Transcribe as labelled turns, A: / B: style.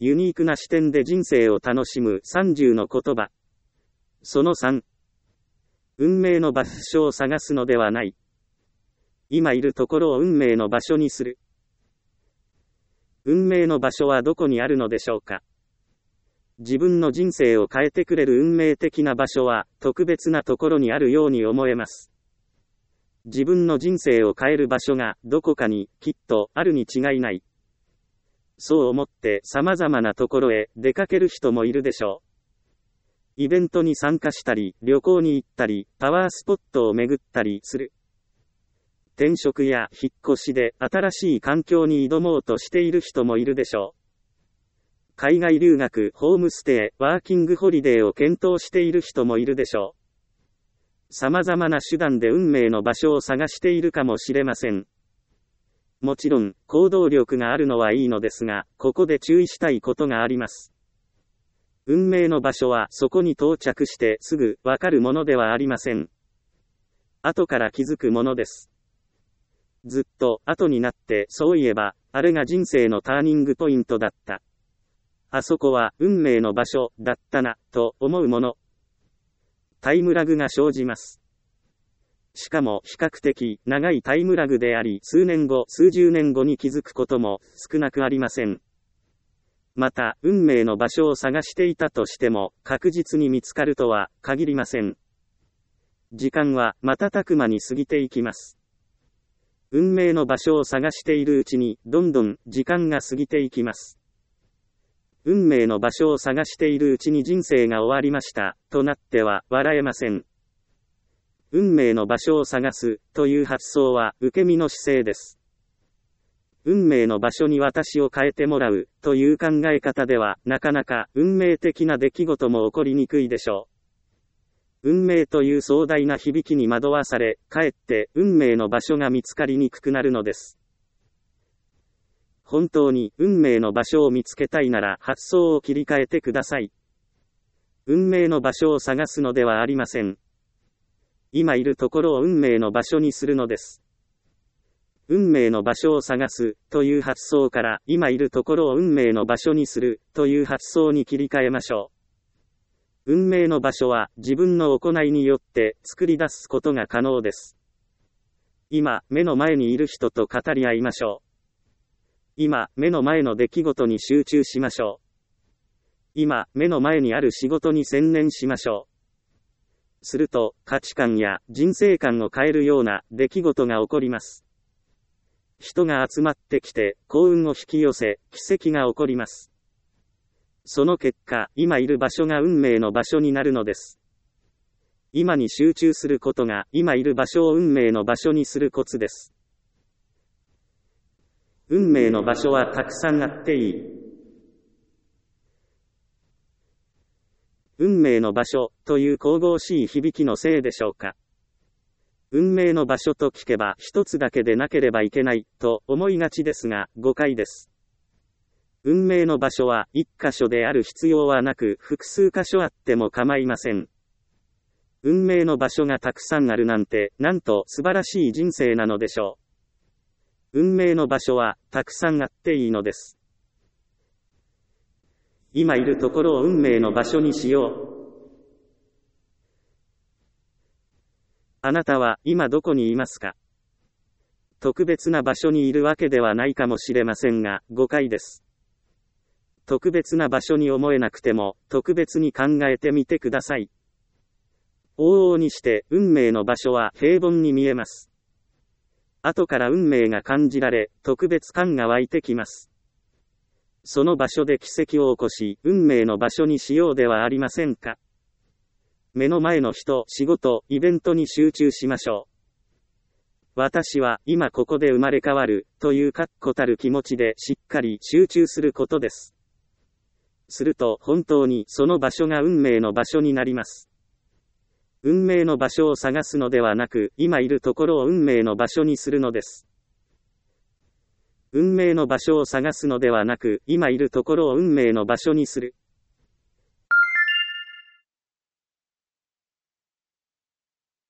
A: ユニークな視点で人生を楽しむ30の言葉。その3。運命の場所を探すのではない。今いるところを運命の場所にする。運命の場所はどこにあるのでしょうか。自分の人生を変えてくれる運命的な場所は特別なところにあるように思えます。自分の人生を変える場所がどこかにきっとあるに違いない。そう思って様々なところへ出かける人もいるでしょう。イベントに参加したり、旅行に行ったり、パワースポットを巡ったりする。転職や引っ越しで新しい環境に挑もうとしている人もいるでしょう。海外留学、ホームステイ、ワーキングホリデーを検討している人もいるでしょう。様々な手段で運命の場所を探しているかもしれません。もちろん、行動力があるのはいいのですが、ここで注意したいことがあります。運命の場所はそこに到着してすぐわかるものではありません。後から気づくものです。ずっと後になってそういえば、あれが人生のターニングポイントだった。あそこは運命の場所だったな、と思うもの。タイムラグが生じます。しかも比較的長いタイムラグであり、数年後、数十年後に気づくことも少なくありません。また、運命の場所を探していたとしても、確実に見つかるとは限りません。時間は瞬く間に過ぎていきます。運命の場所を探しているうちに、どんどん時間が過ぎていきます。運命の場所を探しているうちに人生が終わりました、となっては笑えません。運命の場所を探す、という発想は受け身の姿勢です。運命の場所に私を変えてもらう、という考え方では、なかなか運命的な出来事も起こりにくいでしょう。運命という壮大な響きに惑わされ、かえって運命の場所が見つかりにくくなるのです。本当に運命の場所を見つけたいなら発想を切り替えてください。運命の場所を探すのではありません。今いるところを運命の場所にするのです。運命の場所を探すという発想から今いるところを運命の場所にするという発想に切り替えましょう。運命の場所は自分の行いによって作り出すことが可能です。今目の前にいる人と語り合いましょう。今、目の前の出来事に集中しましょう。今、目の前にある仕事に専念しましょう。すると、価値観や人生観を変えるような出来事が起こります。人が集まってきて、幸運を引き寄せ、奇跡が起こります。その結果、今いる場所が運命の場所になるのです。今に集中することが、今いる場所を運命の場所にするコツです。運命の場所はたくさんあっていい。運命の場所という神々しい響きのせいでしょうか。運命の場所と聞けば一つだけでなければいけないと思いがちですが誤解です。運命の場所は一箇所である必要はなく複数箇所あっても構いません。運命の場所がたくさんあるなんてなんと素晴らしい人生なのでしょう。運命の場所はたくさんあっていいのです。今いるところを運命の場所にしよう。あなたは今どこにいますか？特別な場所にいるわけではないかもしれませんが、誤解です。特別な場所に思えなくても、特別に考えてみてください。往々にして運命の場所は平凡に見えます。後から運命が感じられ、特別感が湧いてきます。その場所で奇跡を起こし、運命の場所にしようではありませんか。目の前の人、仕事、イベントに集中しましょう。私は今ここで生まれ変わる、という確固たる気持ちでしっかり集中することです。すると本当にその場所が運命の場所になります。運命の場所を探すのではなく、今いるところを運命の場所にするのです。運命の場所を探すのではなく、今いるところを運命の場所にする。